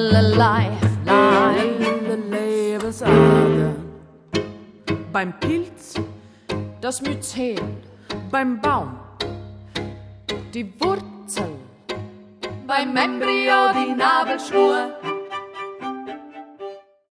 Lebensader. Beim Pilz das Myzel, beim Baum die Wurzel, beim Embryo die Nabelschnur.